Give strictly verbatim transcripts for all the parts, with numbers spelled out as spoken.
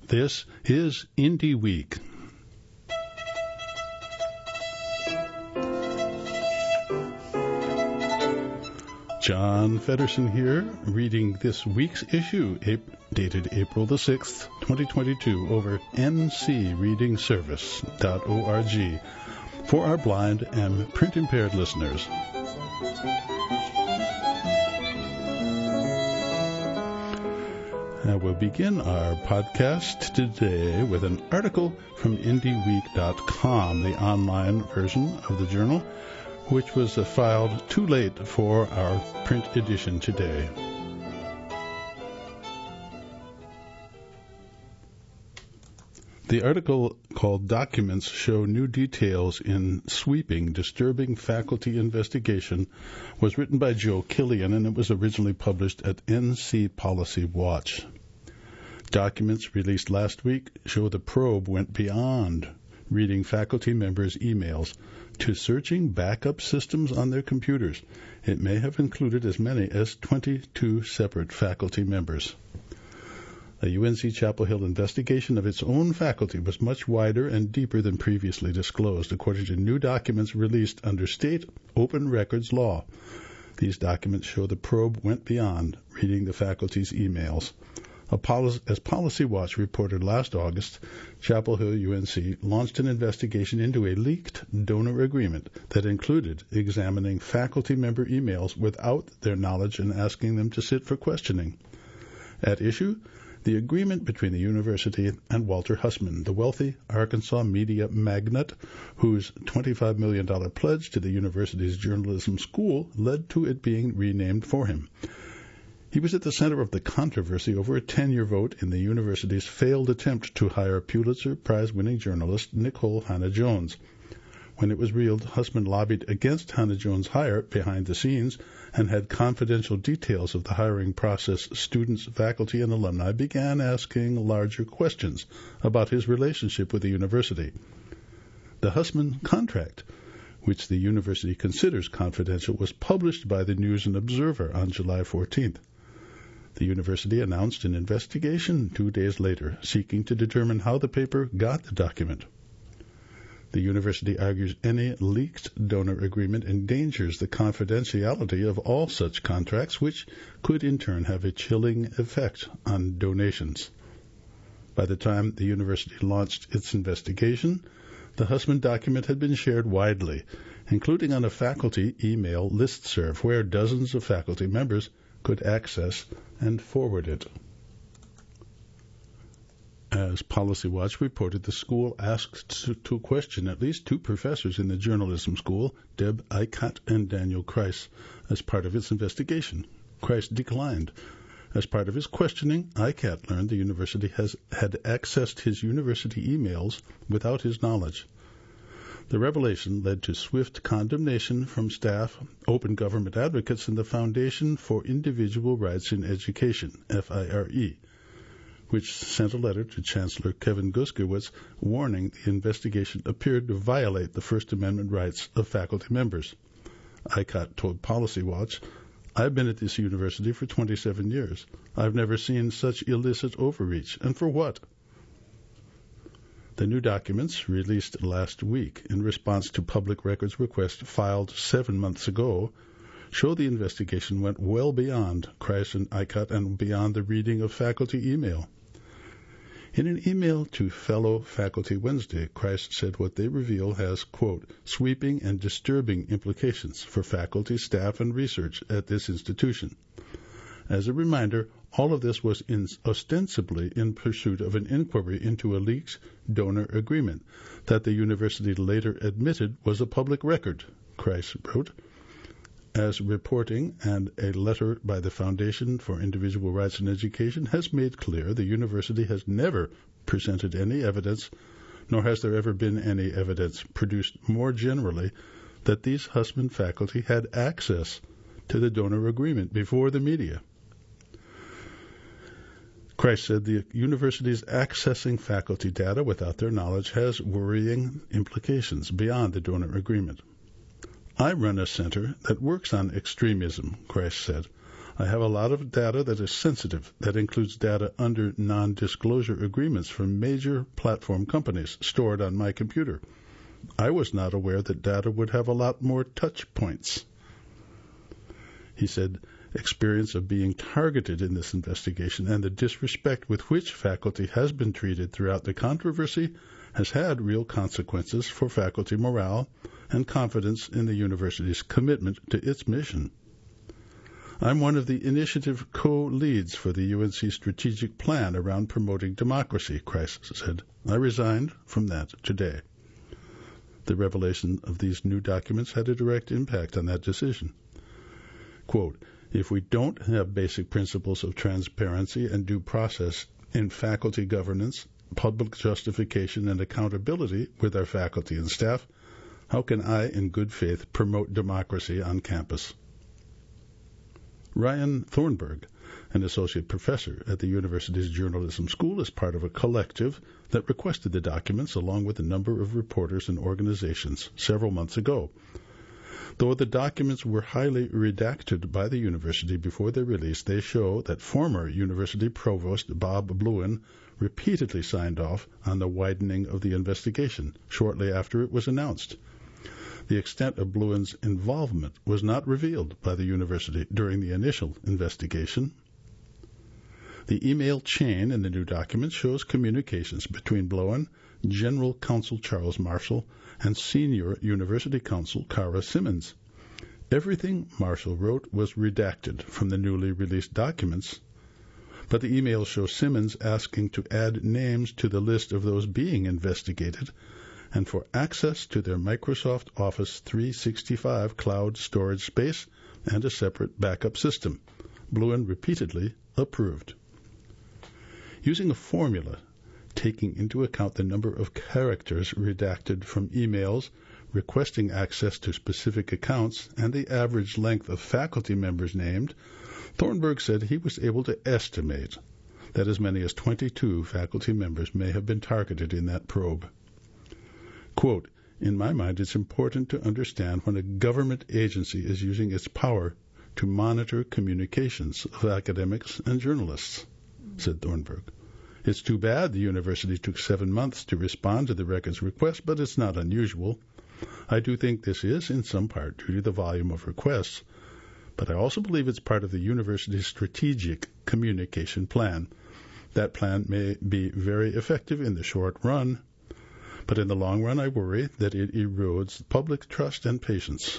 This is Indie Week. John Feddersen here, reading this week's issue, dated April the sixth, twenty twenty-two, over n c reading service dot org for our blind and print-impaired listeners. Now we'll begin our podcast today with an article from indie week dot com, the online version of the journal, which was uh, filed too late for our print edition today. The article, called Documents Show New Details in Sweeping, Disturbing Faculty Investigation, was written by Joe Killian, and it was originally published at N C Policy Watch. Documents released last week show the probe went beyond reading faculty members' emails to searching backup systems on their computers. It may have included as many as twenty-two separate faculty members. A U N C Chapel Hill investigation of its own faculty was much wider and deeper than previously disclosed, according to new documents released under state open records law. These documents show the probe went beyond reading the faculty's emails. As Policy Watch reported last August, Chapel Hill U N C launched an investigation into a leaked donor agreement that included examining faculty member emails without their knowledge and asking them to sit for questioning. At issue, the agreement between the university and Walter Hussman, the wealthy Arkansas media magnate whose twenty-five million dollars pledge to the university's journalism school led to it being renamed for him. He was at the center of the controversy over a tenure vote in the university's failed attempt to hire Pulitzer Prize-winning journalist Nikole Hannah-Jones. When it was revealed Hussman lobbied against Hannah-Jones' hire behind the scenes and had confidential details of the hiring process, students, faculty, and alumni began asking larger questions about his relationship with the university. The Hussman contract, which the university considers confidential, was published by the News and Observer on July fourteenth. The university announced an investigation two days later, seeking to determine how the paper got the document. The university argues any leaked donor agreement endangers the confidentiality of all such contracts, which could in turn have a chilling effect on donations. By the time the university launched its investigation, the Hussman document had been shared widely, including on a faculty email listserv where dozens of faculty members could access and forward it. As Policy Watch reported, the school asked to, to question at least two professors in the journalism school, Deb Eichert and Daniel Kreis, as part of its investigation. Kreis declined. As part of his questioning, Eichert learned the university has had accessed his university emails without his knowledge. The revelation led to swift condemnation from staff, open government advocates, and the Foundation for Individual Rights in Education, F I R E, which sent a letter to Chancellor Kevin Guskiewicz warning the investigation appeared to violate the First Amendment rights of faculty members. Eichert told Policy Watch, "I've been at this university for twenty-seven years. I've never seen such illicit overreach. And for what?" The new documents, released last week in response to public records requests filed seven months ago, show the investigation went well beyond Kreis and Eichert and beyond the reading of faculty email. In an email to fellow Faculty Wednesday, Kreis said what they reveal has, quote, sweeping and disturbing implications for faculty, staff, and research at this institution. As a reminder, all of this was in, ostensibly in pursuit of an inquiry into a leaked donor agreement that the university later admitted was a public record, Kreis wrote. As reporting and a letter by the Foundation for Individual Rights in Education has made clear, the university has never presented any evidence, nor has there ever been any evidence produced more generally, that these Hussman faculty had access to the donor agreement before the media. Kreis said the university's accessing faculty data without their knowledge has worrying implications beyond the donor agreement. I run a center that works on extremism, Kreis said. I have a lot of data that is sensitive. That includes data under non-disclosure agreements from major platform companies stored on my computer. I was not aware that data would have a lot more touch points. He said, experience of being targeted in this investigation and the disrespect with which faculty has been treated throughout the controversy has had real consequences for faculty morale and confidence in the university's commitment to its mission. I'm one of the initiative co-leads for the U N C strategic plan around promoting democracy, Kreis said. I resigned from that today. The revelation of these new documents had a direct impact on that decision. Quote, if we don't have basic principles of transparency and due process in faculty governance, public justification, and accountability with our faculty and staff, how can I, in good faith, promote democracy on campus? Ryan Thornburg, an associate professor at the university's journalism school, is part of a collective that requested the documents along with a number of reporters and organizations several months ago. Though the documents were highly redacted by the university before their release, they show that former university provost Bob Bluin repeatedly signed off on the widening of the investigation shortly after it was announced. The extent of Bluin's involvement was not revealed by the university during the initial investigation. The email chain in the new document shows communications between Bluin, General Counsel Charles Marshall, and Senior University Counsel Cara Simmons. Everything Marshall wrote was redacted from the newly released documents, but the emails show Simmons asking to add names to the list of those being investigated and for access to their Microsoft Office three sixty-five cloud storage space and a separate backup system. Bluin repeatedly approved. Using a formula taking into account the number of characters redacted from emails, requesting access to specific accounts, and the average length of faculty members named, Thornburg said he was able to estimate that as many as twenty-two faculty members may have been targeted in that probe. Quote, in my mind, it's important to understand when a government agency is using its power to monitor communications of academics and journalists, said Thornburg. It's too bad the university took seven months to respond to the records request, but it's not unusual. I do think this is, in some part, due to the volume of requests, but I also believe it's part of the university's strategic communication plan. That plan may be very effective in the short run, but in the long run I worry that it erodes public trust and patience.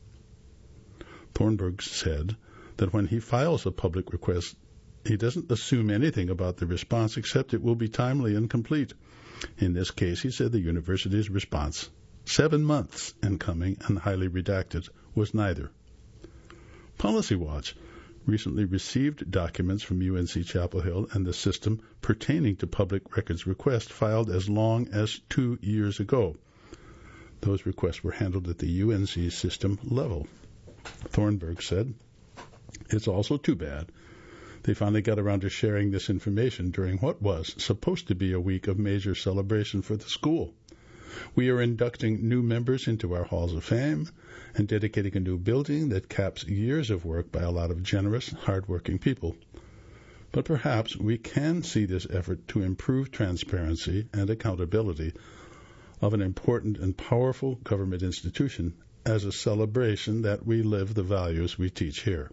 Thornburg said that when he files a public request, he doesn't assume anything about the response except it will be timely and complete. In this case, he said the university's response, seven months in coming and highly redacted, was neither. Policy Watch recently received documents from U N C Chapel Hill and the system pertaining to public records requests filed as long as two years ago. Those requests were handled at the U N C system level. Thornburg said, it's also too bad they finally got around to sharing this information during what was supposed to be a week of major celebration for the school. We are inducting new members into our halls of fame and dedicating a new building that caps years of work by a lot of generous, hardworking people. But perhaps we can see this effort to improve transparency and accountability of an important and powerful government institution as a celebration that we live the values we teach here.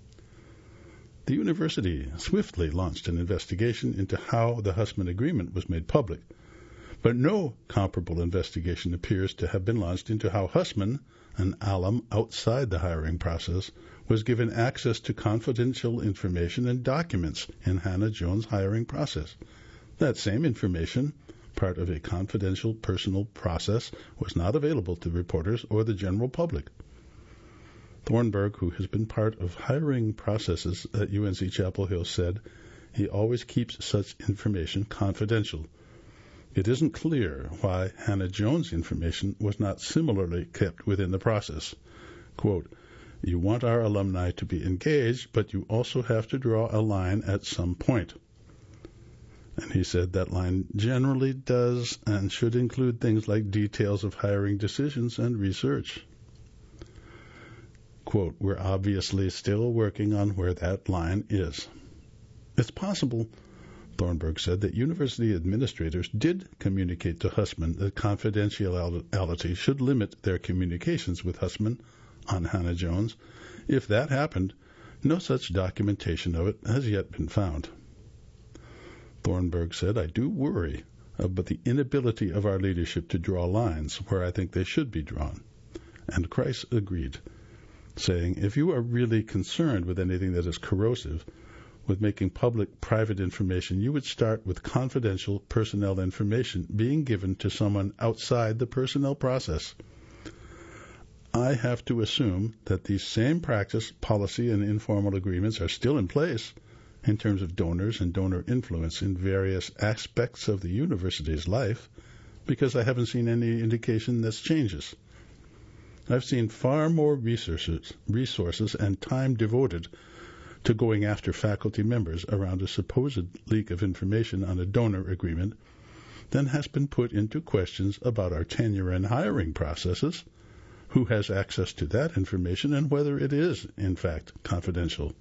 The university swiftly launched an investigation into how the Hussman Agreement was made public, but no comparable investigation appears to have been launched into how Hussman, an alum outside the hiring process, was given access to confidential information and documents in Hannah Jones' hiring process. That same information, part of a confidential personal process, was not available to reporters or the general public. Thornburg, who has been part of hiring processes at U N C Chapel Hill, said he always keeps such information confidential. It isn't clear why Hannah Jones' information was not similarly kept within the process. Quote, you want our alumni to be engaged, but you also have to draw a line at some point. And he said that line generally does and should include things like details of hiring decisions and research. Quote, we're obviously still working on where that line is. It's possible, Thornburg said, that university administrators did communicate to Hussman that confidentiality should limit their communications with Hussman on Hannah Jones. If that happened, no such documentation of it has yet been found. Thornburg said, I do worry about the inability of our leadership to draw lines where I think they should be drawn. And Kreis agreed, saying, if you are really concerned with anything that is corrosive, with making public private information, you would start with confidential personnel information being given to someone outside the personnel process. I have to assume that these same practice, policy, and informal agreements are still in place in terms of donors and donor influence in various aspects of the university's life, because I haven't seen any indication this changes. I've seen far more resources, resources and time devoted to going after faculty members around a supposed leak of information on a donor agreement than has been put into questions about our tenure and hiring processes, who has access to that information, and whether it is, in fact, confidential.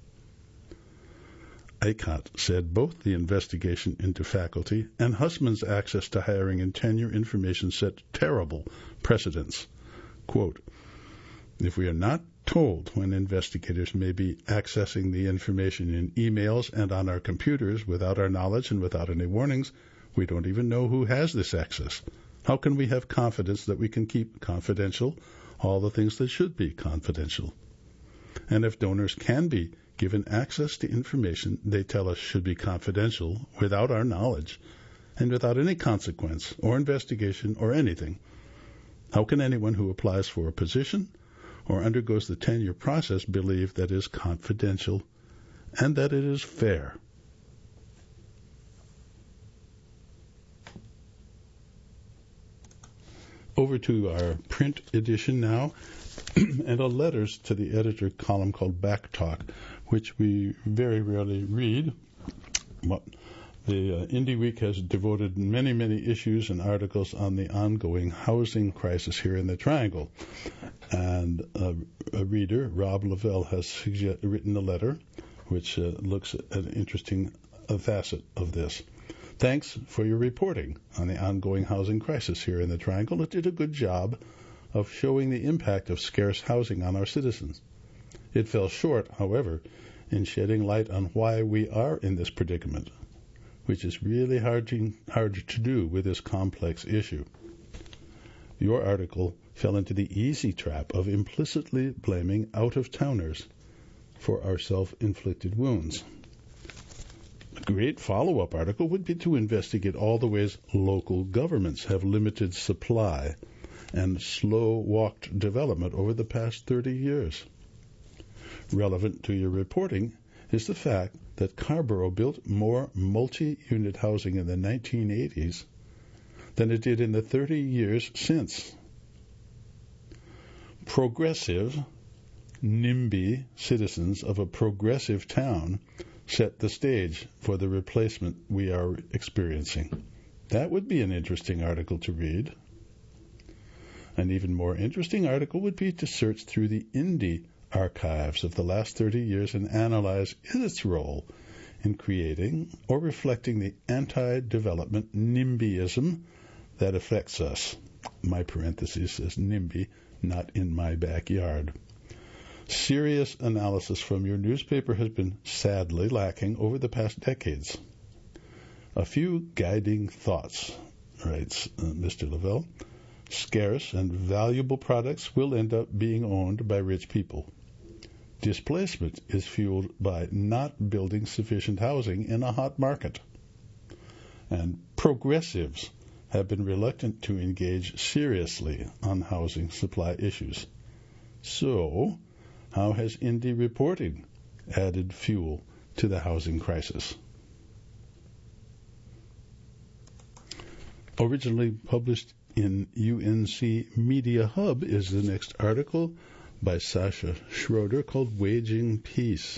Eichhardt said both the investigation into faculty and Hussman's access to hiring and tenure information set terrible precedents. Quote, if we are not told when investigators may be accessing the information in emails and on our computers without our knowledge and without any warnings, we don't even know who has this access. How can we have confidence that we can keep confidential all the things that should be confidential? And if donors can be given access to information they tell us should be confidential without our knowledge and without any consequence or investigation or anything, how can anyone who applies for a position or undergoes the tenure process believe that is confidential and that it is fair? Over to our print edition now, and a letters to the editor column called Back Talk, which we very rarely read. But the uh, Indie Week has devoted many, many issues and articles on the ongoing housing crisis here in the Triangle. And uh, a reader, Rob Lavelle, has suggest- written a letter which uh, looks at an interesting uh, facet of this. Thanks for your reporting on the ongoing housing crisis here in the Triangle. It did a good job of showing the impact of scarce housing on our citizens. It fell short, however, in shedding light on why we are in this predicament, which is really hard to, hard to do with this complex issue. Your article fell into the easy trap of implicitly blaming out-of-towners for our self-inflicted wounds. A great follow-up article would be to investigate all the ways local governments have limited supply and slow-walked development over the past thirty years. Relevant to your reporting is the fact that Carrboro built more multi-unit housing in the nineteen eighties than it did in the thirty years since. Progressive, NIMBY citizens of a progressive town set the stage for the replacement we are experiencing. That would be an interesting article to read. An even more interesting article would be to search through the Indie archives of the last thirty years and analyze its role in creating or reflecting the anti-development NIMBYism that affects us. My parenthesis says NIMBY, not in my backyard. Serious analysis from your newspaper has been sadly lacking over the past decades. A few guiding thoughts, writes uh, Mister Lavelle. Scarce and valuable products will end up being owned by rich people. Displacement is fueled by not building sufficient housing in a hot market. And progressives have been reluctant to engage seriously on housing supply issues. So, how has Indie reporting added fuel to the housing crisis? Originally published in U N C Media Hub is the next article by Sasha Schroeder called Waging Peace.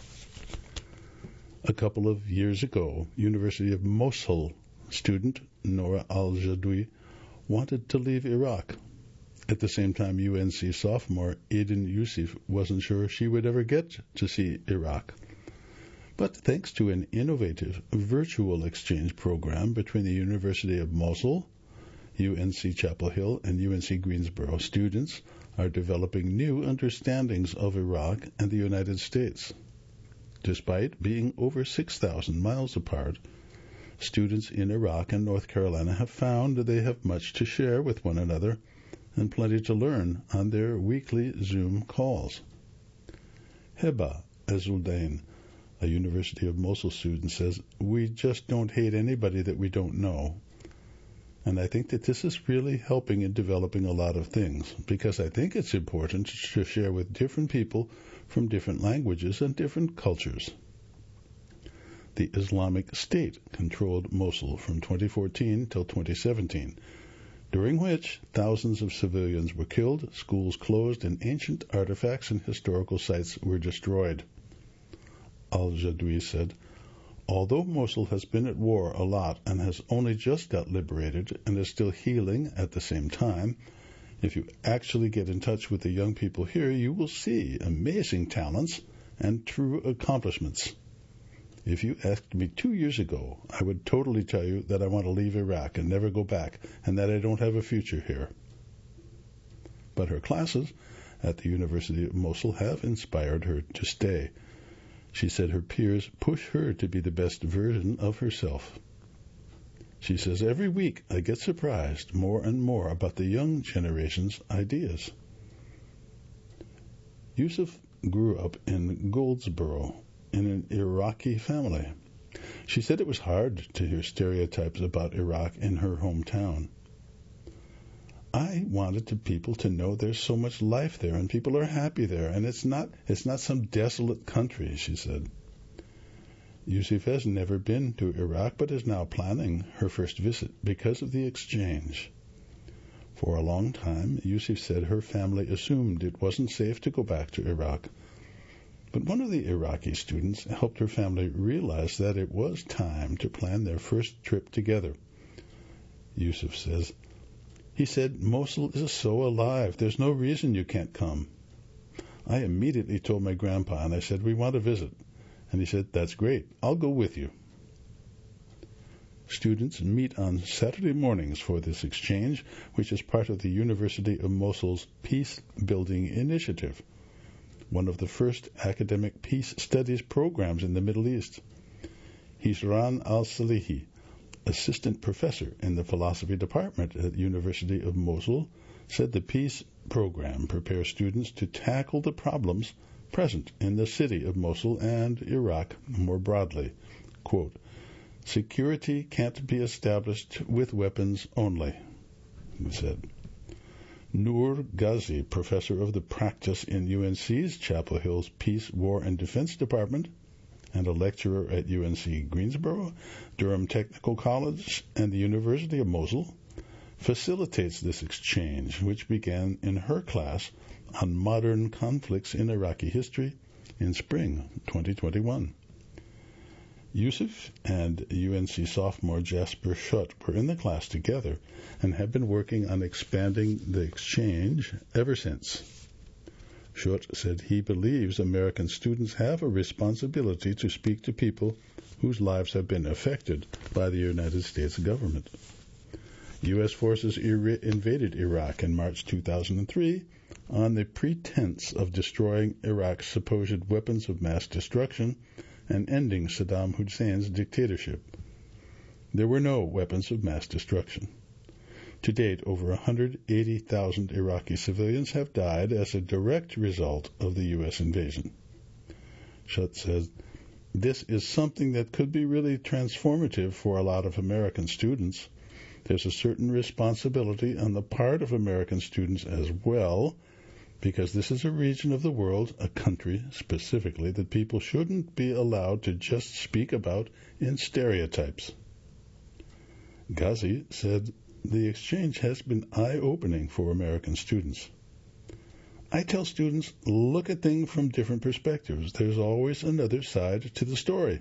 A couple of years ago, University of Mosul student Nora Al-Jadoui wanted to leave Iraq. At the same time, U N C sophomore Aiden Yusuf wasn't sure she would ever get to see Iraq. But thanks to an innovative virtual exchange program between the University of Mosul, U N C Chapel Hill, and U N C Greensboro, students are developing new understandings of Iraq and the United States. Despite being over six thousand miles apart, students in Iraq and North Carolina have found that they have much to share with one another and plenty to learn on their weekly Zoom calls. Heba Azuldain, a University of Mosul student, says, "We just don't hate anybody that we don't know." And I think that this is really helping in developing a lot of things, because I think it's important to share with different people from different languages and different cultures. The Islamic State controlled Mosul from twenty fourteen till twenty seventeen, during which thousands of civilians were killed, schools closed, and ancient artifacts and historical sites were destroyed. Al-Jadwi said, "Although Mosul has been at war a lot and has only just got liberated and is still healing at the same time, if you actually get in touch with the young people here, you will see amazing talents and true accomplishments. If you asked me two years ago, I would totally tell you that I want to leave Iraq and never go back, and that I don't have a future here." But her classes at the University of Mosul have inspired her to stay. She said her peers push her to be the best version of herself. She says, "Every week I get surprised more and more about the young generation's ideas." Yusuf grew up in Goldsboro in an Iraqi family. She said it was hard to hear stereotypes about Iraq in her hometown. "I wanted to people to know there's so much life there and people are happy there, and it's not it's not some desolate country," she said. Yusuf has never been to Iraq but is now planning her first visit because of the exchange. For a long time, Yusuf said her family assumed it wasn't safe to go back to Iraq. But one of the Iraqi students helped her family realize that it was time to plan their first trip together. Yusuf says, "He said, Mosul is so alive. There's no reason you can't come." I immediately told my grandpa, and I said, "We want to visit." And he said, "That's great. I'll go with you." Students meet on Saturday mornings for this exchange, which is part of the University of Mosul's Peace Building Initiative, one of the first academic peace studies programs in the Middle East. Hishran al-Salihi, assistant professor in the philosophy department at the University of Mosul, said the peace program prepares students to tackle the problems present in the city of Mosul and Iraq more broadly. Quote, "Security can't be established with weapons only," he said. Noor Ghazi, professor of the practice in U N C's Chapel Hill's Peace, War, and Defense Department, and a lecturer at U N C Greensboro, Durham Technical College, and the University of Mosul, facilitates this exchange, which began in her class on modern conflicts in Iraqi history in spring twenty twenty-one. Yusuf and U N C sophomore Jasper Schutt were in the class together and have been working on expanding the exchange ever since. Schutt said he believes American students have a responsibility to speak to people whose lives have been affected by the United States government. U S forces ir- invaded Iraq in March two thousand three on the pretense of destroying Iraq's supposed weapons of mass destruction and ending Saddam Hussein's dictatorship. There were no weapons of mass destruction. To date, over one hundred eighty thousand Iraqi civilians have died as a direct result of the U S invasion. Schutt says, "This is something that could be really transformative for a lot of American students. There's a certain responsibility on the part of American students as well, because this is a region of the world, a country specifically, that people shouldn't be allowed to just speak about in stereotypes." Ghazi said the exchange has been eye-opening for American students. "I tell students, look at things from different perspectives. There's always another side to the story."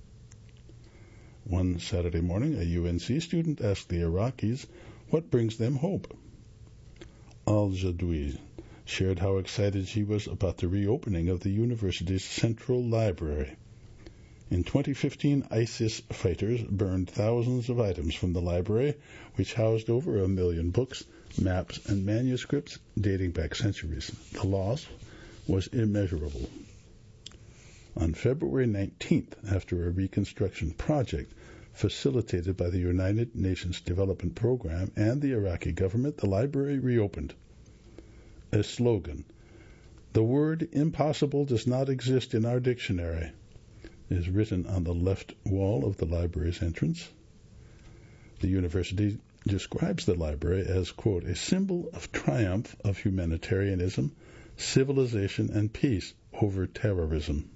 One Saturday morning, a U N C student asked the Iraqis what brings them hope. Al-Jadoui shared how excited she was about the reopening of the university's central library. In twenty fifteen, ISIS fighters burned thousands of items from the library, which housed over a million books, maps, and manuscripts dating back centuries. The loss was immeasurable. On February nineteenth, after a reconstruction project facilitated by the United Nations Development Program and the Iraqi government, the library reopened. A slogan, "The word impossible does not exist in our dictionary," is written on the left wall of the library's entrance. The university describes the library as, quote, "a symbol of triumph of humanitarianism, civilization, and peace over terrorism."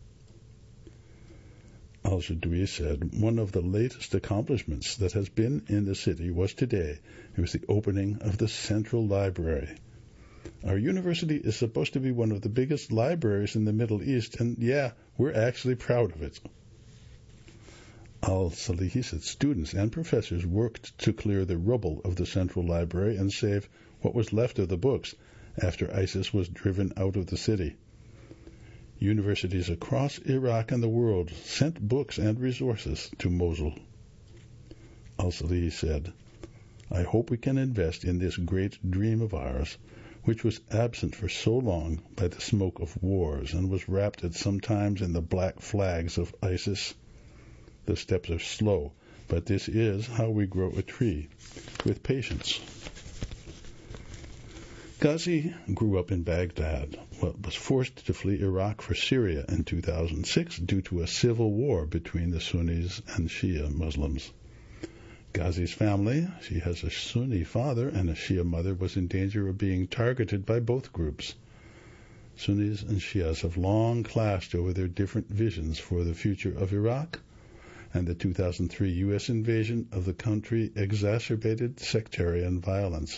Al-Jadoui said, "One of the latest accomplishments that has been in the city was today. It was the opening of the Central Library. Our university is supposed to be one of the biggest libraries in the Middle East, and yeah, we're actually proud of it." Al-Salihi said students and professors worked to clear the rubble of the Central Library and save what was left of the books after ISIS was driven out of the city. Universities across Iraq and the world sent books and resources to Mosul. Al-Salihi said, "I hope we can invest in this great dream of ours, which was absent for so long by the smoke of wars and was wrapped at sometimes in the black flags of ISIS. The steps are slow, but this is how we grow a tree, with patience." Ghazi grew up in Baghdad, but was forced to flee Iraq for Syria in two thousand six due to a civil war between the Sunnis and Shia Muslims. Ghazi's family, she has a Sunni father and a Shia mother, was in danger of being targeted by both groups. Sunnis and Shias have long clashed over their different visions for the future of Iraq, and the two thousand three U S invasion of the country exacerbated sectarian violence.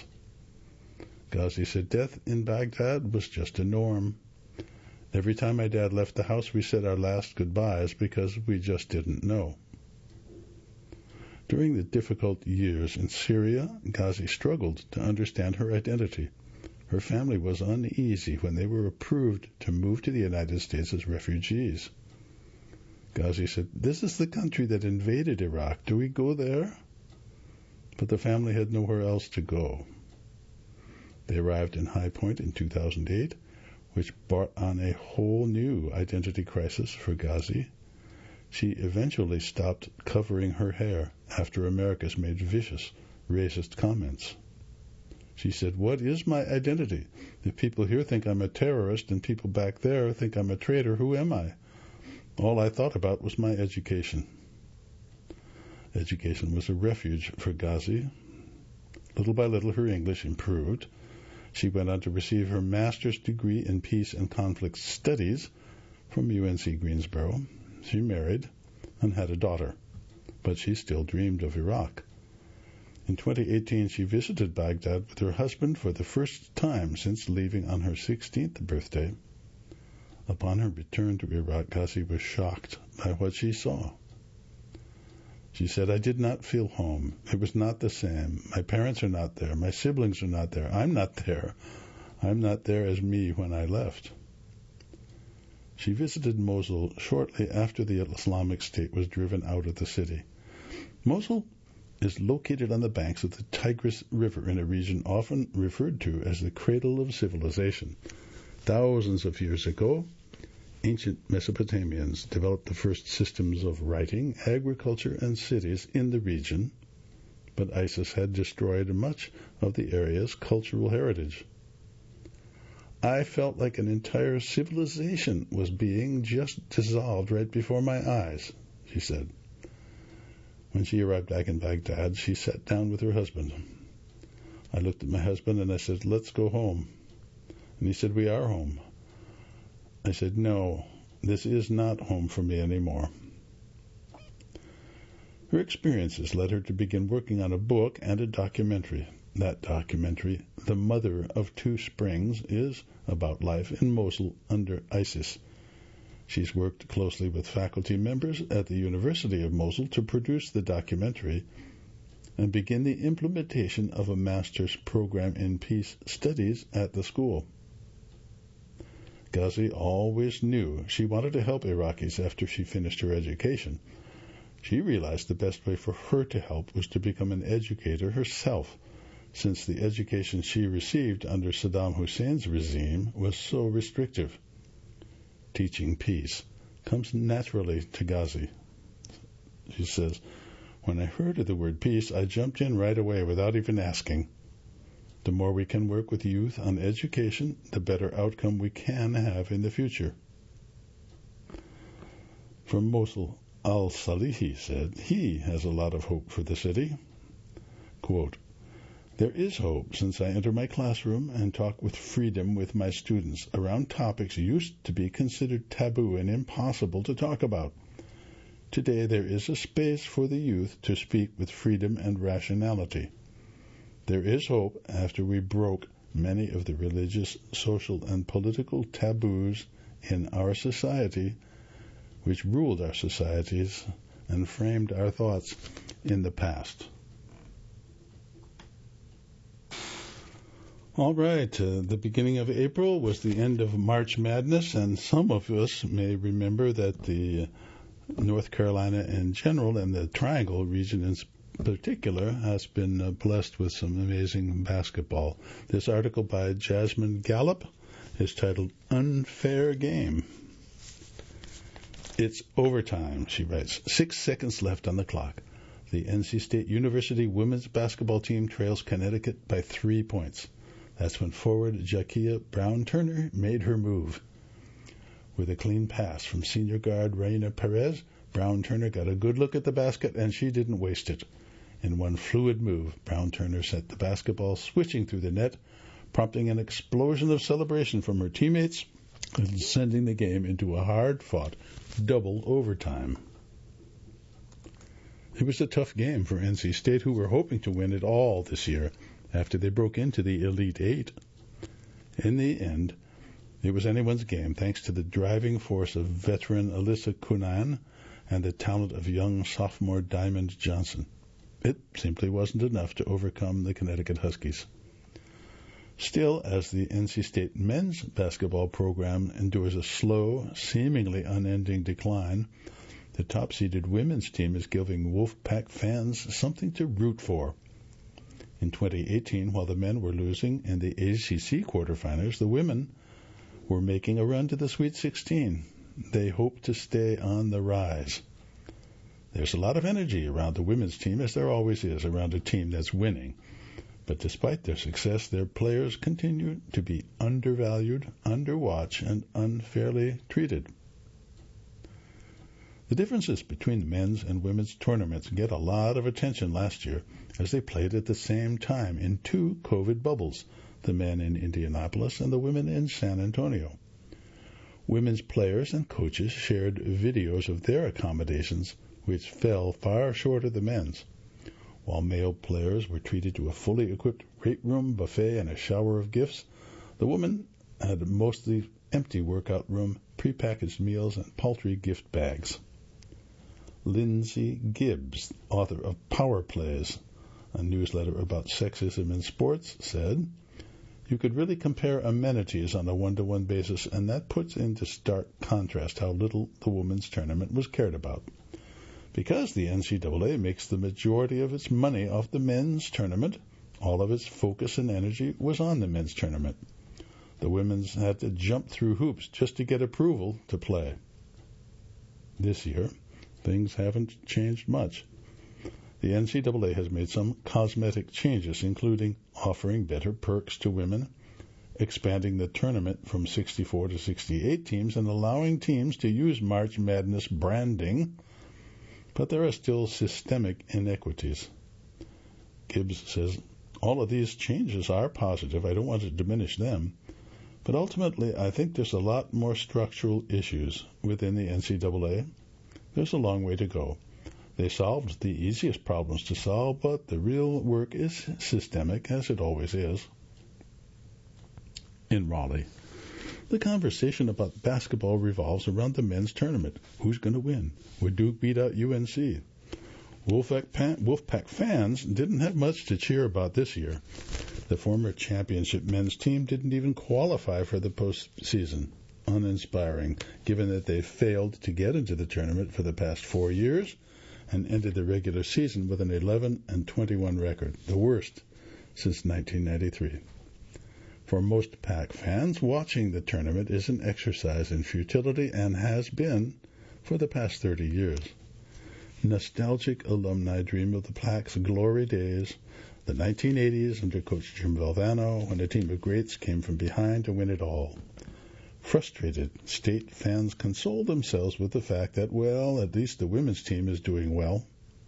Ghazi said death in Baghdad was just a norm. "Every time my dad left the house, we said our last goodbyes because we just didn't know." During the difficult years in Syria, Ghazi struggled to understand her identity. Her family was uneasy when they were approved to move to the United States as refugees. Ghazi said, "This is the country that invaded Iraq. Do we go there?" But the family had nowhere else to go. They arrived in High Point in two thousand eight, which brought on a whole new identity crisis for Ghazi. She eventually stopped covering her hair after Americans made vicious, racist comments. She said, "What is my identity? If people here think I'm a terrorist and people back there think I'm a traitor, who am I? All I thought about was my education." Education was a refuge for Ghazi. Little by little, her English improved. She went on to receive her master's degree in peace and conflict studies from U N C Greensboro. She married and had a daughter, but she still dreamed of Iraq. In twenty eighteen, she visited Baghdad with her husband for the first time since leaving on her sixteenth birthday. Upon her return to Iraq, Ghazi was shocked by what she saw. She said, "I did not feel home. It was not the same. My parents are not there. My siblings are not there. I'm not there. I'm not there as me when I left." She visited Mosul shortly after the Islamic State was driven out of the city. Mosul is located on the banks of the Tigris River in a region often referred to as the cradle of civilization. Thousands of years ago, ancient Mesopotamians developed the first systems of writing, agriculture, and cities in the region, but ISIS had destroyed much of the area's cultural heritage. "I felt like an entire civilization was being just dissolved right before my eyes," she said. When she arrived back in Baghdad, she sat down with her husband. I looked at my husband and I said, "Let's go home." And he said, "We are home." I said, "No, this is not home for me anymore." Her experiences led her to begin working on a book and a documentary. That documentary, The Mother of Two Springs, is about life in Mosul under ISIS. She's worked closely with faculty members at the University of Mosul to produce the documentary, and begin the implementation of a master's program in peace studies at the school. Ghazi always knew she wanted to help Iraqis after she finished her education. She realized the best way for her to help was to become an educator herself, since the education she received under Saddam Hussein's regime was so restrictive. Teaching peace comes naturally to Ghazi. She says, "When I heard of the word peace, I jumped in right away without even asking. The more we can work with youth on education, the better outcome we can have in the future." From Mosul, Al-Salihi said he has a lot of hope for the city. Quote, "There is hope since I enter my classroom and talk with freedom with my students around topics used to be considered taboo and impossible to talk about. Today there is a space for the youth to speak with freedom and rationality. There is hope after we broke many of the religious, social, and political taboos in our society, which ruled our societies and framed our thoughts in the past." All right, uh, the beginning of April was the end of March Madness, and some of us may remember that the North Carolina in general and the Triangle region in particular has been uh, blessed with some amazing basketball. This article by Jasmine Gallup is titled "Unfair Game." "It's overtime," she writes. Six seconds left on the clock. The N C State University women's basketball team trails Connecticut by three points. That's when forward Jakia Brown-Turner made her move. With a clean pass from senior guard Raina Perez, Brown-Turner got a good look at the basket, and she didn't waste it. In one fluid move, Brown-Turner sent the basketball switching through the net, prompting an explosion of celebration from her teammates and sending the game into a hard-fought double overtime. It was a tough game for N C State, who were hoping to win it all this year after they broke into the Elite Eight. In the end, it was anyone's game thanks to the driving force of veteran Alyssa Cunan and the talent of young sophomore Diamond Johnson. It simply wasn't enough to overcome the Connecticut Huskies. Still, as the N C State men's basketball program endures a slow, seemingly unending decline, the top-seeded women's team is giving Wolfpack fans something to root for. In twenty eighteen, while the men were losing in the A C C quarterfinals, the women were making a run to the Sweet sixteen. They hope to stay on the rise. There's a lot of energy around the women's team, as there always is around a team that's winning. But despite their success, their players continue to be undervalued, underwatched, and unfairly treated. The differences between the men's and women's tournaments get a lot of attention last year as they played at the same time in two COVID bubbles, the men in Indianapolis and the women in San Antonio. Women's players and coaches shared videos of their accommodations, which fell far short of the men's. While male players were treated to a fully equipped weight room, buffet, and a shower of gifts, the women had a mostly empty workout room, prepackaged meals, and paltry gift bags. Lindsay Gibbs, author of Power Plays, a newsletter about sexism in sports, said, "You could really compare amenities on a one-to-one basis, and that puts into stark contrast how little the women's tournament was cared about. Because the N C double A makes the majority of its money off the men's tournament, all of its focus and energy was on the men's tournament. The women's had to jump through hoops just to get approval to play. This year, things haven't changed much. The N C double A has made some cosmetic changes, including offering better perks to women, expanding the tournament from sixty-four to sixty-eight teams, and allowing teams to use March Madness branding, but there are still systemic inequities." Gibbs says, "All of these changes are positive. I don't want to diminish them. But ultimately, I think there's a lot more structural issues within the N C double A. There's a long way to go. They solved the easiest problems to solve, but the real work is systemic, as it always is." In Raleigh, the conversation about basketball revolves around the men's tournament. Who's going to win? Would Duke beat out U N C? Wolfpack, Wolfpack fans didn't have much to cheer about this year. The former championship men's team didn't even qualify for the postseason. Uninspiring, given that they failed to get into the tournament for the past four years and ended the regular season with an eleven and twenty-one record, the worst since nineteen ninety-three. For most Pack fans, watching the tournament is an exercise in futility and has been for the past thirty years. Nostalgic alumni dream of the Pack's glory days, the nineteen eighties under coach Jim Valvano, when a team of greats came from behind to win it all. Frustrated state fans console themselves with the fact that, well, at least the women's team is doing well.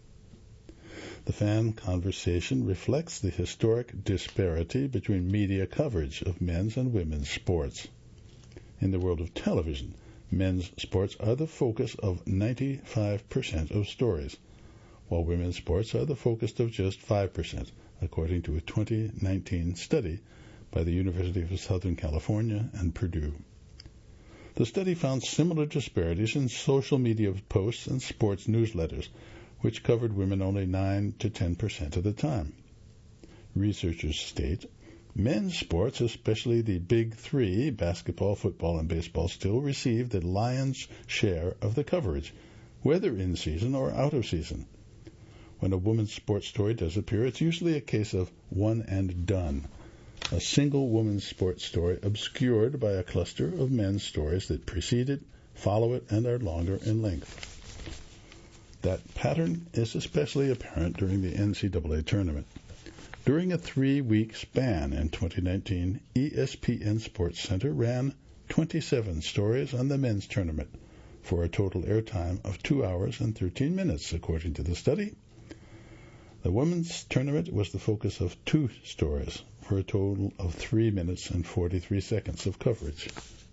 The fan conversation reflects the historic disparity between media coverage of men's and women's sports. In the world of television, men's sports are the focus of ninety-five percent of stories, while women's sports are the focus of just five percent, according to a twenty nineteen study by the University of Southern California and Purdue. The study found similar disparities in social media posts and sports newsletters, which covered women only nine to ten percent of the time. Researchers state men's sports, especially the big three, basketball, football, and baseball, still receive the lion's share of the coverage, whether in season or out of season. When a woman's sports story does appear, it's usually a case of one and done, a single woman's sports story obscured by a cluster of men's stories that precede it, follow it, and are longer in length. That pattern is especially apparent during the N C double A tournament. During a three-week span in twenty nineteen, E S P N Sports Center ran twenty-seven stories on the men's tournament for a total airtime of two hours and thirteen minutes, according to the study. The women's tournament was the focus of two stories for a total of three minutes and forty-three seconds of coverage.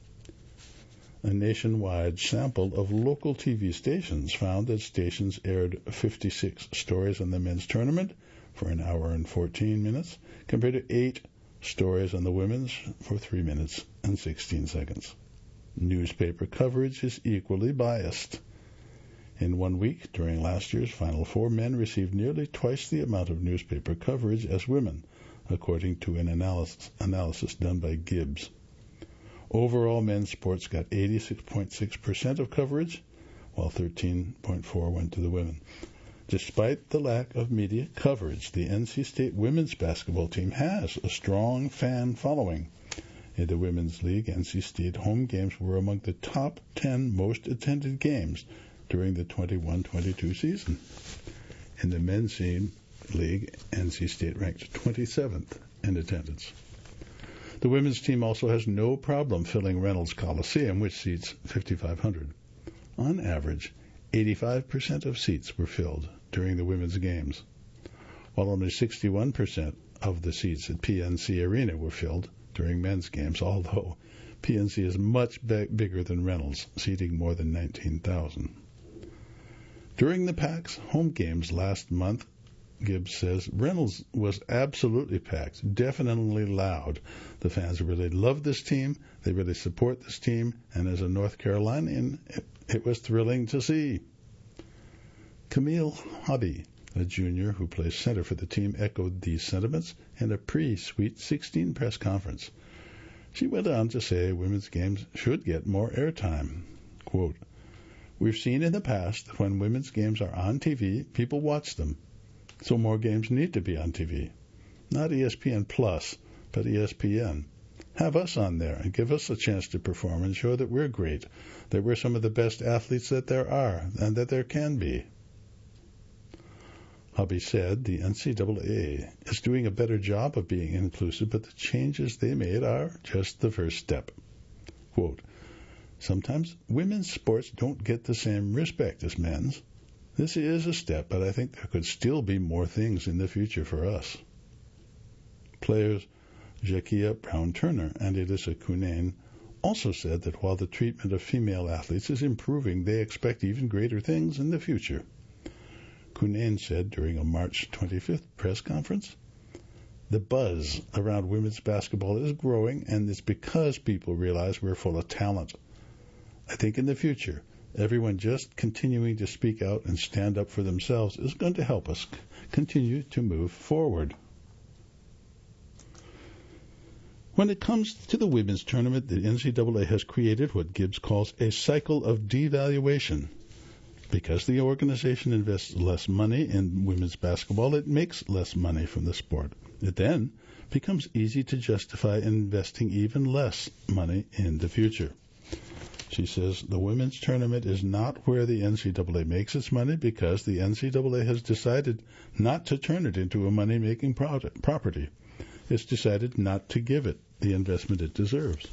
A nationwide sample of local T V stations found that stations aired fifty-six stories on the men's tournament for an hour and fourteen minutes, compared to eight stories on the women's for three minutes and sixteen seconds. Newspaper coverage is equally biased. In one week, during last year's Final Four, men received nearly twice the amount of newspaper coverage as women, according to an analysis, analysis done by Gibbs. Overall, men's sports got eighty-six point six percent of coverage, while thirteen point four percent went to the women. Despite the lack of media coverage, the N C State women's basketball team has a strong fan following. In the Women's League, N C State home games were among the top ten most attended games during the twenty-one twenty-two season. In the Men's League, N C State ranked twenty-seventh in attendance. The women's team also has no problem filling Reynolds Coliseum, which seats fifty-five hundred. On average, eighty-five percent of seats were filled during the women's games, while only sixty-one percent of the seats at P N C Arena were filled during men's games, although P N C is much b- bigger than Reynolds, seating more than nineteen thousand. During the Pack's home games last month, Gibbs says, Reynolds was absolutely packed, definitely loud. The fans really love this team. They really support this team. And as a North Carolinian, it, it was thrilling to see. Camille Hobby, a junior who plays center for the team, echoed these sentiments in a pre-Sweet sixteen press conference. She went on to say women's games should get more airtime. Quote, we've seen in the past when women's games are on T V, people watch them. So more games need to be on T V. Not E S P N Plus, but E S P N. Have us on there and give us a chance to perform and show that we're great, that we're some of the best athletes that there are and that there can be. Hobby said the N C double A is doing a better job of being inclusive, but the changes they made are just the first step. Quote, sometimes women's sports don't get the same respect as men's. This is a step, but I think there could still be more things in the future for us. Players Jakia Brown-Turner and Elissa Cunane also said that while the treatment of female athletes is improving, they expect even greater things in the future. Cunane said during a March twenty-fifth press conference, the buzz around women's basketball is growing, and it's because people realize we're full of talent. I think in the future, everyone just continuing to speak out and stand up for themselves is going to help us c- continue to move forward. When it comes to the women's tournament, the N C double A has created what Gibbs calls a cycle of devaluation. Because the organization invests less money in women's basketball, it makes less money from the sport. It then becomes easy to justify investing even less money in the future. She says the women's tournament is not where the N C double A makes its money because the N C double A has decided not to turn it into a money-making product, property. It's decided not to give it the investment it deserves.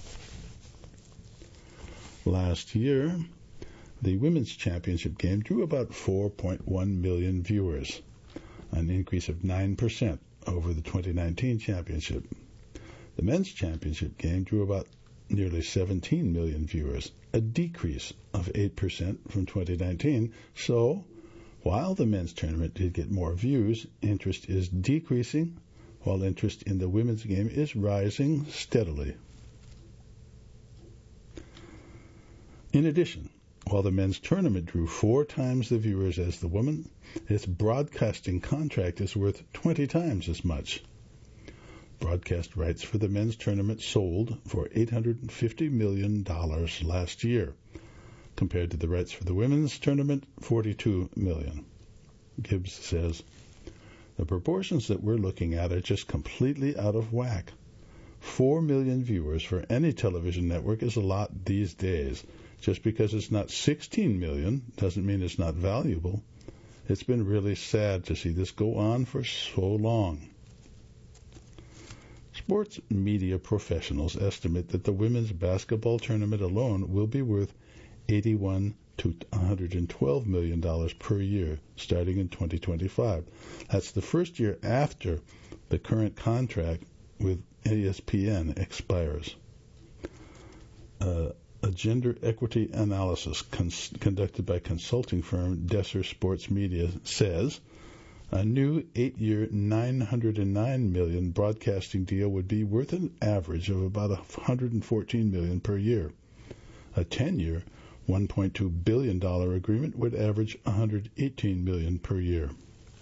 Last year, the women's championship game drew about four point one million viewers, an increase of nine percent over the twenty nineteen championship. The men's championship game drew about nearly seventeen million viewers, a decrease of eight percent from twenty nineteen. So, while the men's tournament did get more views, interest is decreasing, while interest in the women's game is rising steadily. In addition, while the men's tournament drew four times the viewers as the women, its broadcasting contract is worth twenty times as much. Broadcast rights for the men's tournament sold for eight hundred fifty million dollars last year, compared to the rights for the women's tournament, forty-two million dollars. Gibbs says, the proportions that we're looking at are just completely out of whack. Four million viewers for any television network is a lot these days. Just because it's not sixteen million doesn't mean it's not valuable. It's been really sad to see this go on for so long. Sports media professionals estimate that the women's basketball tournament alone will be worth eighty-one to one hundred twelve million dollars per year starting in twenty twenty-five. That's the first year after the current contract with E S P N expires. Uh, a gender equity analysis cons- conducted by consulting firm Desser Sports Media says a new eight-year, nine hundred nine million dollars broadcasting deal would be worth an average of about one hundred fourteen million dollars per year. A ten-year, one point two billion dollars agreement would average one hundred eighteen million dollars per year.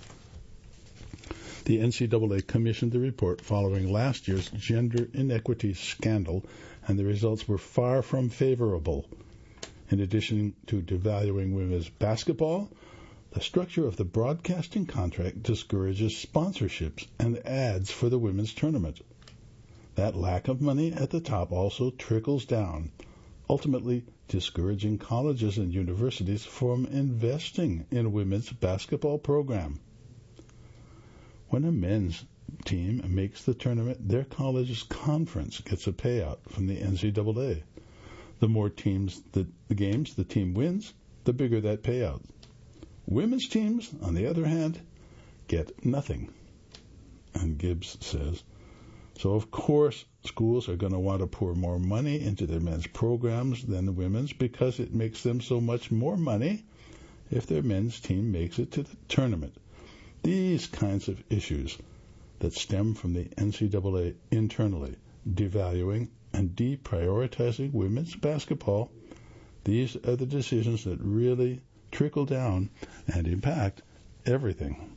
The N C double A commissioned the report following last year's gender inequity scandal, and the results were far from favorable. In addition to devaluing women's basketball, the structure of the broadcasting contract discourages sponsorships and ads for the women's tournament. That lack of money at the top also trickles down, ultimately discouraging colleges and universities from investing in women's basketball program. When a men's team makes the tournament, their college's conference gets a payout from the N C double A. The more teams, the, the games the team wins, the bigger that payout. Women's teams, on the other hand, get nothing. And Gibbs says, so of course schools are going to want to pour more money into their men's programs than the women's because it makes them so much more money if their men's team makes it to the tournament. These kinds of issues that stem from the N C double A internally devaluing and deprioritizing women's basketball, these are the decisions that really trickle down and impact everything.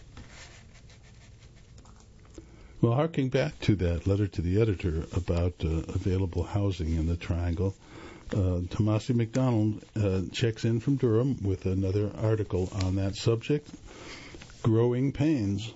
Well, harking back to that letter to the editor about uh, available housing in the Triangle, uh, Tomasi McDonald uh, checks in from Durham with another article on that subject, Growing Pains.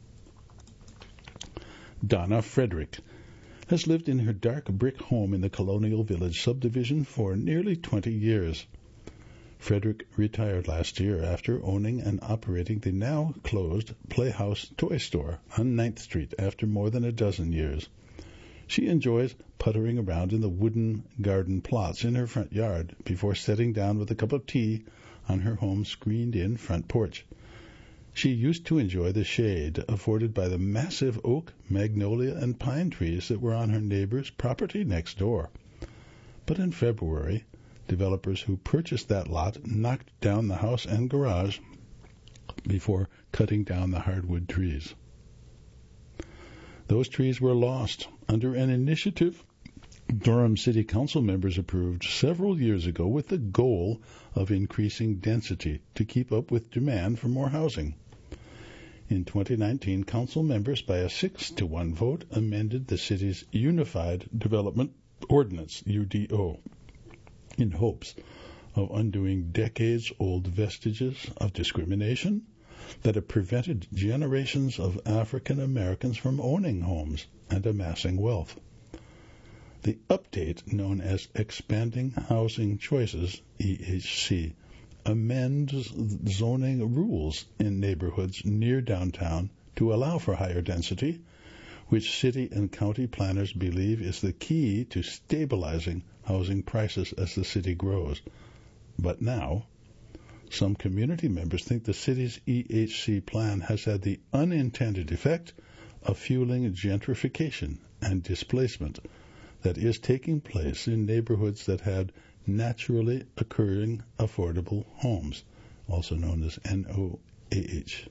Donna Frederick has lived in her dark brick home in the Colonial Village subdivision for nearly twenty years. Frederick retired last year after owning and operating the now closed Playhouse Toy Store on ninth Street after more than a dozen years. She enjoys puttering around in the wooden garden plots in her front yard before setting down with a cup of tea on her home's screened-in front porch. She used to enjoy the shade afforded by the massive oak, magnolia, and pine trees that were on her neighbor's property next door. But in February, developers who purchased that lot knocked down the house and garage before cutting down the hardwood trees. Those trees were lost under an initiative Durham City Council members approved several years ago with the goal of increasing density to keep up with demand for more housing. In twenty nineteen, council members, by a six to one vote, amended the city's Unified Development Ordinance, U D O, in hopes of undoing decades-old vestiges of discrimination that have prevented generations of African Americans from owning homes and amassing wealth. The update, known as Expanding Housing Choices, E H C, amends zoning rules in neighborhoods near downtown to allow for higher density, which city and county planners believe is the key to stabilizing housing prices as the city grows. But now, some community members think the city's E H C plan has had the unintended effect of fueling gentrification and displacement that is taking place in neighborhoods that had naturally occurring affordable homes, also known as N O A H.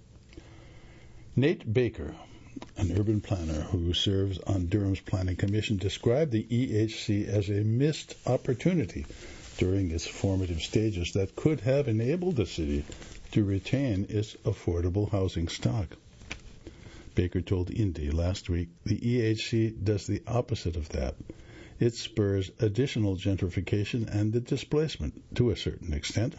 Nate Baker, an urban planner who serves on Durham's Planning Commission, described the E H C as a missed opportunity during its formative stages that could have enabled the city to retain its affordable housing stock. Baker told Indy last week the E H C does the opposite of that. It spurs additional gentrification and the displacement to a certain extent.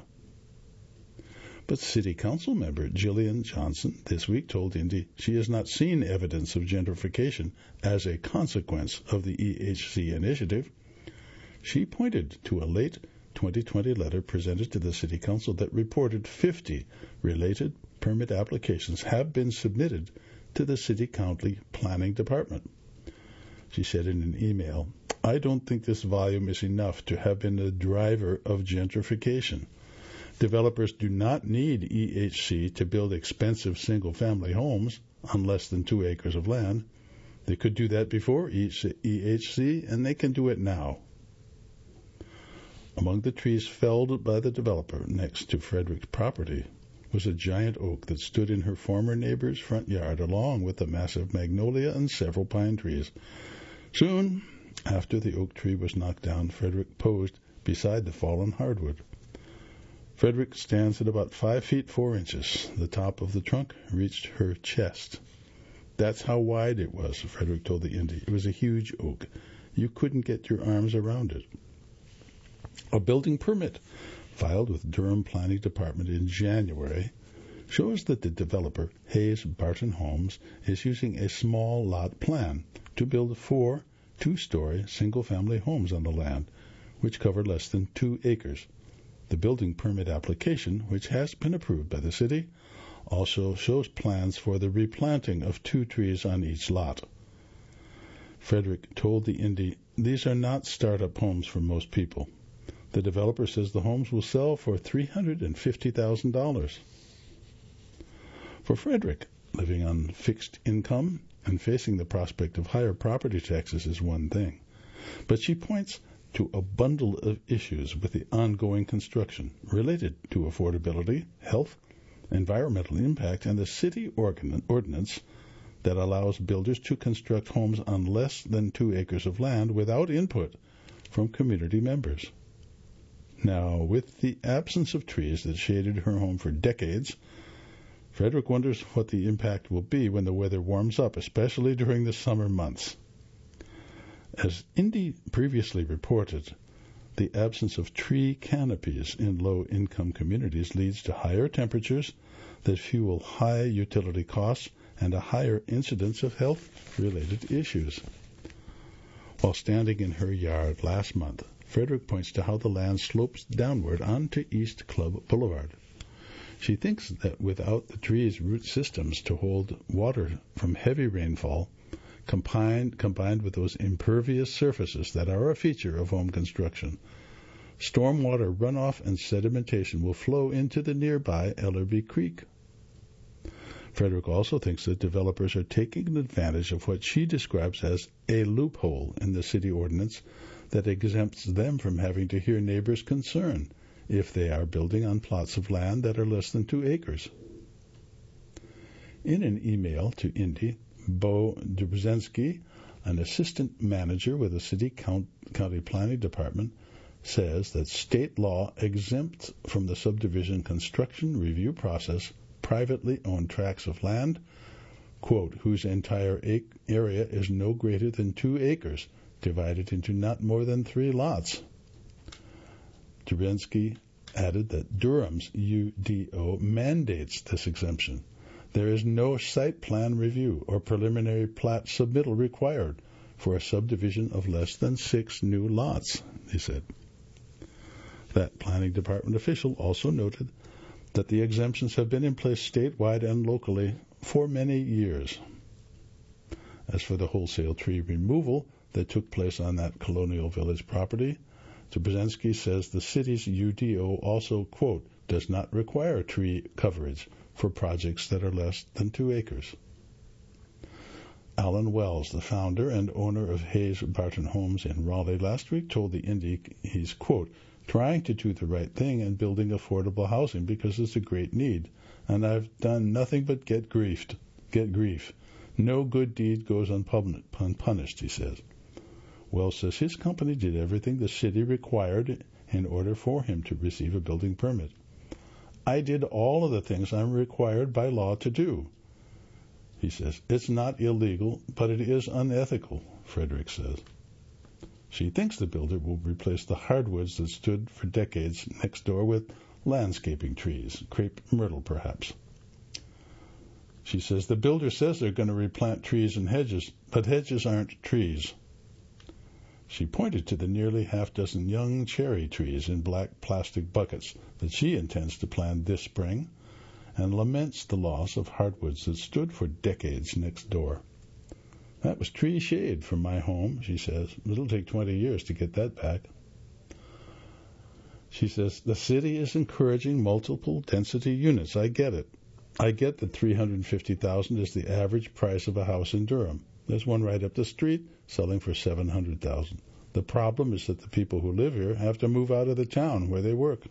But City Council member Jillian Johnson this week told Indy she has not seen evidence of gentrification as a consequence of the E H C initiative. She pointed to a late twenty twenty letter presented to the City Council that reported fifty related permit applications have been submitted to the City County Planning Department. She said in an email, "I don't think this volume is enough to have been a driver of gentrification. Developers do not need E H C to build expensive single-family homes on less than two acres of land. They could do that before E H C, and they can do it now." Among the trees felled by the developer next to Frederick's property was a giant oak that stood in her former neighbor's front yard, along with a massive magnolia and several pine trees. Soon after the oak tree was knocked down, Frederick posed beside the fallen hardwood. Frederick stands at about five feet four inches. The top of the trunk reached her chest. That's how wide it was, Frederick told the Indy. It was a huge oak. You couldn't get your arms around it. A building permit filed with Durham Planning Department in January shows that the developer, Hayes Barton Homes, is using a small lot plan to build four two-story single-family homes on the land, which cover less than two acres. The building permit application, which has been approved by the city, also shows plans for the replanting of two trees on each lot. Frederick told the Indy, "These are not startup homes for most people. The developer says the homes will sell for three hundred fifty thousand dollars. For Frederick, living on fixed income and facing the prospect of higher property taxes is one thing, but she points to a bundle of issues with the ongoing construction related to affordability, health, environmental impact, and the city ordinance that allows builders to construct homes on less than two acres of land without input from community members. Now, with the absence of trees that shaded her home for decades, Frederick wonders what the impact will be when the weather warms up, especially during the summer months. As Indy previously reported, the absence of tree canopies in low-income communities leads to higher temperatures that fuel high utility costs and a higher incidence of health-related issues. While standing in her yard last month, Frederick points to how the land slopes downward onto East Club Boulevard. She thinks that without the trees' root systems to hold water from heavy rainfall, combined, combined with those impervious surfaces that are a feature of home construction, stormwater runoff and sedimentation will flow into the nearby Ellerby Creek. Frederick also thinks that developers are taking advantage of what she describes as a loophole in the city ordinance that exempts them from having to hear neighbors' concern if they are building on plots of land that are less than two acres. In an email to Indy, Bo Dubrzynski, An assistant manager with the city count, county planning department says that state law exempts from the subdivision construction review process privately owned tracts of land, quote, whose entire ac- area is no greater than two acres, divided into not more than three lots. Drabensky added that Durham's U D O mandates this exemption. There is no site plan review or preliminary plat submittal required for a subdivision of less than six new lots, he said. That planning department official also noted that the exemptions have been in place statewide and locally for many years. As for the wholesale tree removal that took place on that Colonial Village property, Drabensky says the city's U D O also, quote, does not require tree coverage for projects that are less than two acres. Alan Wells, the founder and owner of Hayes Barton Homes in Raleigh, last week told the Indy he's, quote, trying to do the right thing and building affordable housing because it's a great need, and I've done nothing but get griefed, get grief. No good deed goes unpunished, he says. Wells says his company did everything the city required in order for him to receive a building permit. I did all of the things I'm required by law to do. He says, it's not illegal, but it is unethical, Frederick says. She thinks the builder will replace the hardwoods that stood for decades next door with landscaping trees, crepe myrtle perhaps. She says the builder says they're going to replant trees and hedges, but hedges aren't trees. She pointed to the nearly half dozen young cherry trees in black plastic buckets that she intends to plant this spring, and laments the loss of hardwoods that stood for decades next door. That was tree shade from my home, she says. It'll take twenty years to get that back. She says, the city is encouraging multiple density units. I get it. I get that three hundred fifty thousand dollars is the average price of a house in Durham. There's one right up the street selling for seven hundred thousand dollars. The problem is that the people who live here have to move out of the town where they work.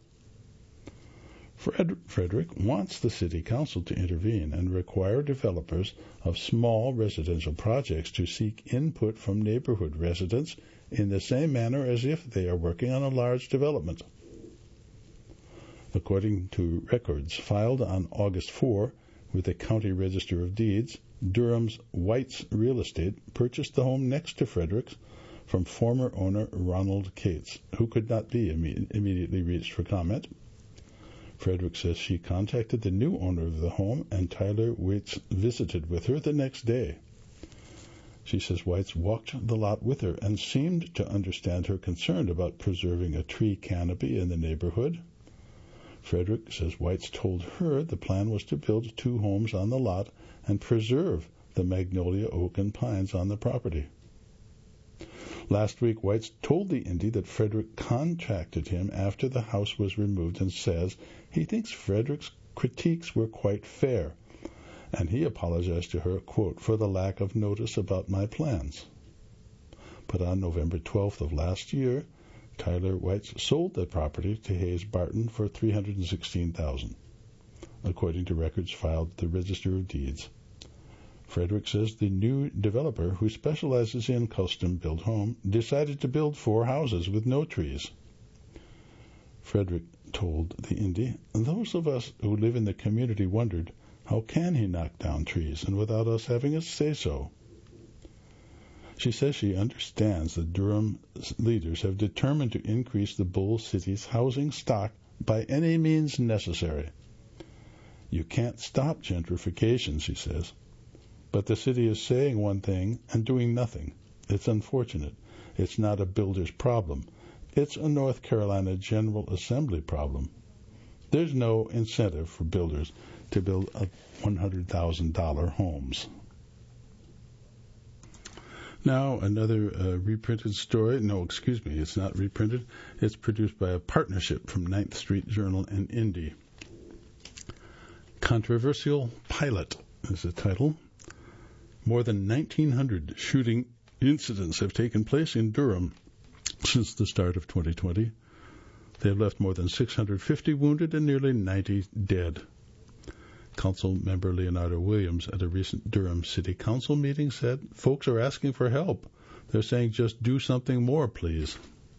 Fred, Frederick wants the city council to intervene and require developers of small residential projects to seek input from neighborhood residents in the same manner as if they are working on a large development. According to records filed on August fourth with the County Register of Deeds, Durham's White's Real Estate purchased the home next to Frederick's from former owner Ronald Cates, who could not be imme- immediately reached for comment. Frederick says she contacted the new owner of the home, and Tyler Whites visited with her the next day. She says Whites walked the lot with her and seemed to understand her concern about preserving a tree canopy in the neighborhood. Frederick says Whites told her the plan was to build two homes on the lot and preserve the magnolia, oak, and pines on the property. Last week, Whites told the Indy that Frederick contacted him after the house was removed and says he thinks Frederick's critiques were quite fair, and he apologized to her, quote, for the lack of notice about my plans. But on November twelfth of last year, Tyler Whites sold the property to Hayes Barton for three hundred sixteen thousand dollars, according to records filed at the Register of Deeds. Frederick says the new developer, who specializes in custom-built home, decided to build four houses with no trees. Frederick told the Indy, those of us who live in the community wondered, how can he knock down trees and without us having a say-so? She says she understands that Durham's leaders have determined to increase the Bull City's housing stock by any means necessary. You can't stop gentrification, she says. But the city is saying one thing and doing nothing. It's unfortunate. It's not a builder's problem. It's a North Carolina General Assembly problem. There's no incentive for builders to build one hundred thousand dollars homes. Now, another uh, reprinted story. No, excuse me, it's not reprinted. It's produced by a partnership from ninth Street Journal and Indy. Controversial Pilot is the title. More than nineteen hundred shooting incidents have taken place in Durham since the start of twenty twenty. They have left more than six hundred fifty wounded and nearly ninety dead. Council member Leonardo Williams at a recent Durham City Council meeting said, "Folks are asking for help. They're saying just do something more, please."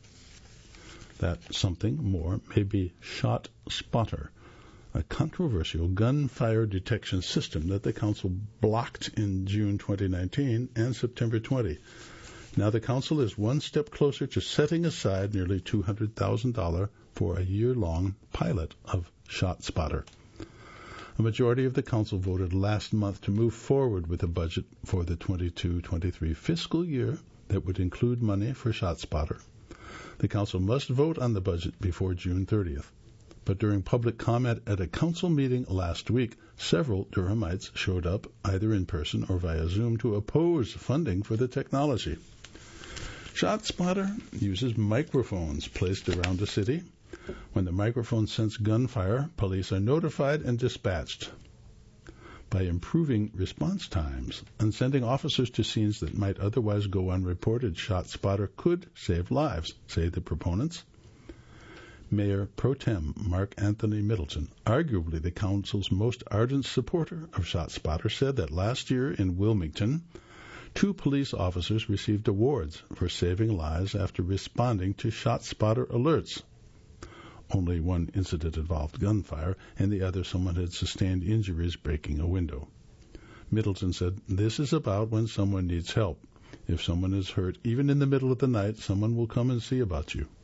That something more may be ShotSpotter, a controversial gunfire detection system that the Council blocked in June twenty nineteen and September twentieth. Now the Council is one step closer to setting aside nearly two hundred thousand dollars for a year-long pilot of ShotSpotter. A majority of the Council voted last month to move forward with a budget for the twenty-two twenty-three fiscal year that would include money for ShotSpotter. The Council must vote on the budget before June thirtieth. But during public comment at a Council meeting last week, several Durhamites showed up, either in person or via Zoom, to oppose funding for the technology. ShotSpotter uses microphones placed around the city. When the microphones sense gunfire, police are notified and dispatched. By improving response times and sending officers to scenes that might otherwise go unreported, ShotSpotter could save lives, say the proponents. Mayor Pro Tem Mark Anthony Middleton, arguably the Council's most ardent supporter of ShotSpotter, said that last year in Wilmington, two police officers received awards for saving lives after responding to ShotSpotter alerts. Only one incident involved gunfire, and the other someone had sustained injuries breaking a window. Middleton said, "This is about when someone needs help. If someone is hurt, even in the middle of the night, someone will come and see about you."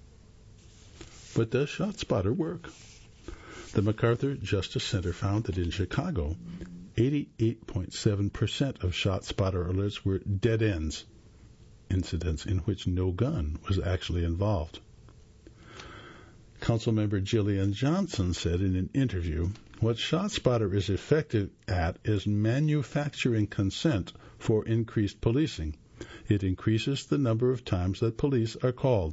But does ShotSpotter work? The MacArthur Justice Center found that in Chicago, eighty-eight point seven percent of ShotSpotter alerts were dead ends, incidents in which no gun was actually involved. Councilmember Jillian Johnson said in an interview, "What ShotSpotter is effective at is manufacturing consent for increased policing. It increases the number of times that police are called."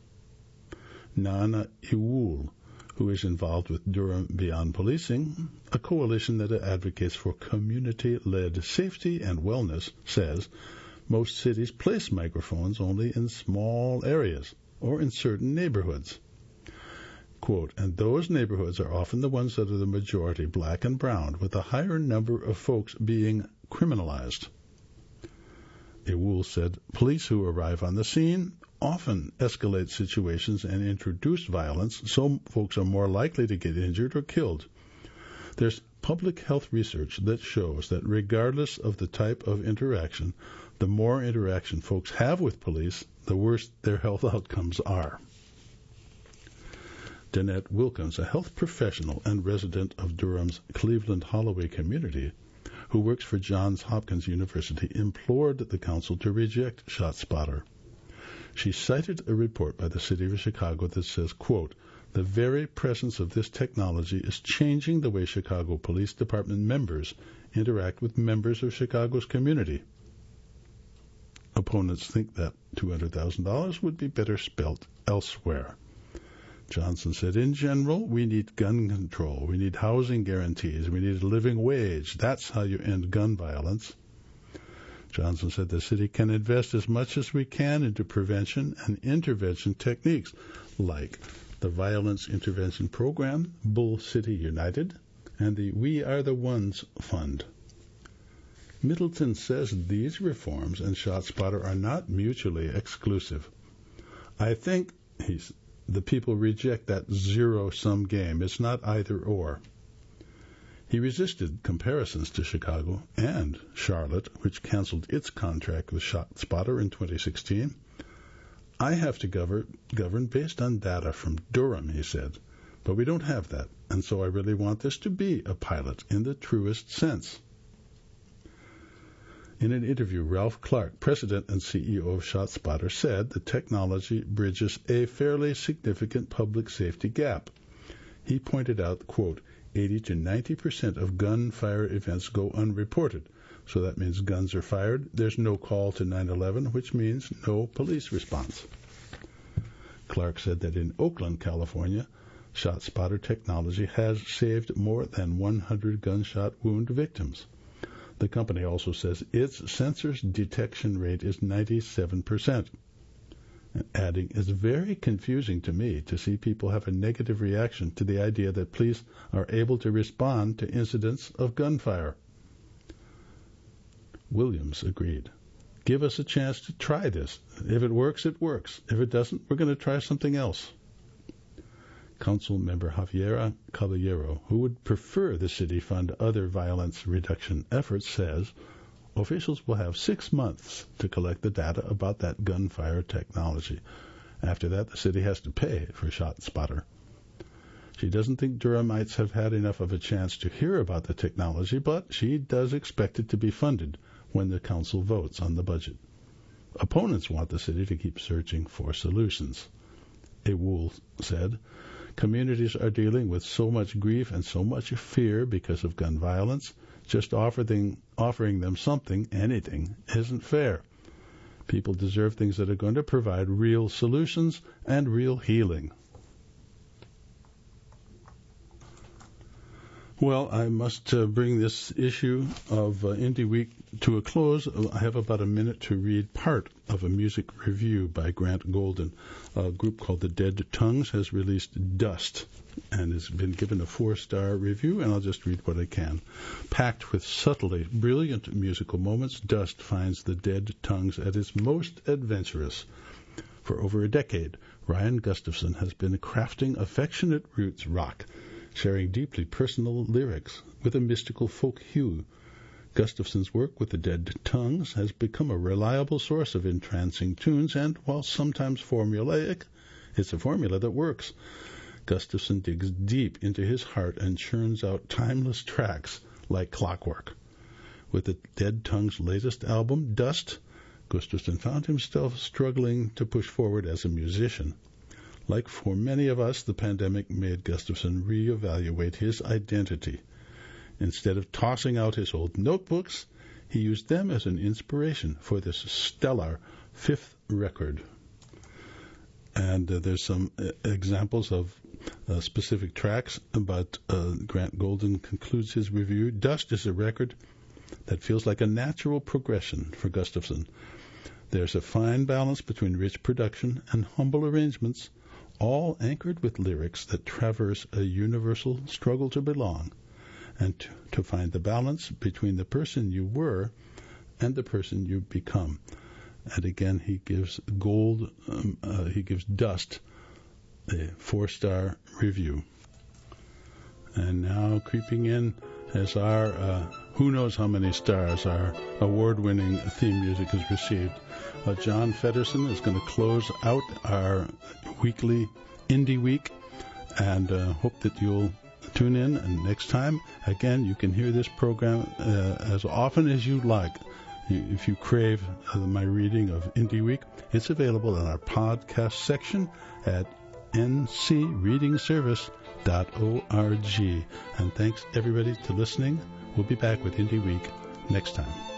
Nana Iwul, who is involved with Durham Beyond Policing, a coalition that advocates for community-led safety and wellness, says most cities place microphones only in small areas or in certain neighborhoods. Quote, "And those neighborhoods are often the ones that are the majority, black and brown, with a higher number of folks being criminalized." Iwul said, "Police who arrive on the scene often escalate situations and introduce violence, so folks are more likely to get injured or killed. There's public health research that shows that regardless of the type of interaction, the more interaction folks have with police, the worse their health outcomes are." Danette Wilkins, a health professional and resident of Durham's Cleveland Holloway community, who works for Johns Hopkins University, implored the Council to reject ShotSpotter. She cited a report by the City of Chicago that says, quote, "The very presence of this technology is changing the way Chicago Police Department members interact with members of Chicago's community." Opponents think that two hundred thousand dollars would be better spent elsewhere. Johnson said, "In general, we need gun control. We need housing guarantees. We need a living wage. That's how you end gun violence." Johnson said the city can invest as much as we can into prevention and intervention techniques, like the Violence Intervention Program, Bull City United, and the We Are the Ones Fund. Middleton says these reforms and ShotSpotter are not mutually exclusive. "I think," he's the people reject that zero-sum game. It's not either-or. He resisted comparisons to Chicago and Charlotte, which canceled its contract with ShotSpotter in twenty sixteen. "I have to govern, govern based on data from Durham," he said, "but we don't have that, and so I really want this to be a pilot in the truest sense." In an interview, Ralph Clark, president and C E O of ShotSpotter, said the technology bridges a fairly significant public safety gap. He pointed out, quote, eighty to ninety percent of gunfire events go unreported, so that means guns are fired, there's no call to nine eleven, which means no police response. Clark said that in Oakland, California, ShotSpotter technology has saved more than one hundred gunshot wound victims. The company also says its sensors detection rate is ninety-seven percent. adding, "It's very confusing to me to see people have a negative reaction to the idea that police are able to respond to incidents of gunfire." Williams agreed. "Give us a chance to try this. If it works, it works. If it doesn't, we're going to try something else." Council member Javiera Caballero, who would prefer the city fund other violence reduction efforts, says officials will have six months to collect the data about that gunfire technology. After that, the city has to pay for ShotSpotter. She doesn't think Durhamites have had enough of a chance to hear about the technology, but she does expect it to be funded when the council votes on the budget. Opponents want the city to keep searching for solutions. Ewul said, "Communities are dealing with so much grief and so much fear because of gun violence. Just offering, offering them something, anything, isn't fair. People deserve things that are going to provide real solutions and real healing." Well, I must uh, bring this issue of uh, Indie Week to a close. I have about a minute to read part of a music review by Grant Golden. A group called The Dead Tongues has released Dust and has been given a four-star review, and I'll just read what I can. Packed with subtly brilliant musical moments, Dust finds The Dead Tongues at its most adventurous. For over a decade, Ryan Gustafson has been crafting affectionate roots rock, sharing deeply personal lyrics with a mystical folk hue. Gustafson's work with The Dead Tongues has become a reliable source of entrancing tunes, and while sometimes formulaic, it's a formula that works. Gustafson digs deep into his heart and churns out timeless tracks like clockwork. With The Dead Tongues' latest album, Dust, Gustafson found himself struggling to push forward as a musician. Like for many of us, the pandemic made Gustafson reevaluate his identity. Instead of tossing out his old notebooks, he used them as an inspiration for this stellar fifth record. And uh, there's some uh, examples of uh, specific tracks, but uh, Grant Golden concludes his review. Dust is a record that feels like a natural progression for Gustafson. There's a fine balance between rich production and humble arrangements, all anchored with lyrics that traverse a universal struggle to belong and to, to find the balance between the person you were and the person you become. And again, he gives gold, um, uh, he gives Dust a four-star review. And now creeping in as our, uh, who knows how many stars our award-winning theme music has received. Uh, John Fedderson is going to close out our weekly Indie Week, and uh, hope that you'll tune in. And next time, again, you can hear this program uh, as often as you like. If you crave uh, my reading of Indie Week, it's available in our podcast section at n c reading service dot org. And thanks, everybody, to listening. We'll be back with Indie Week next time.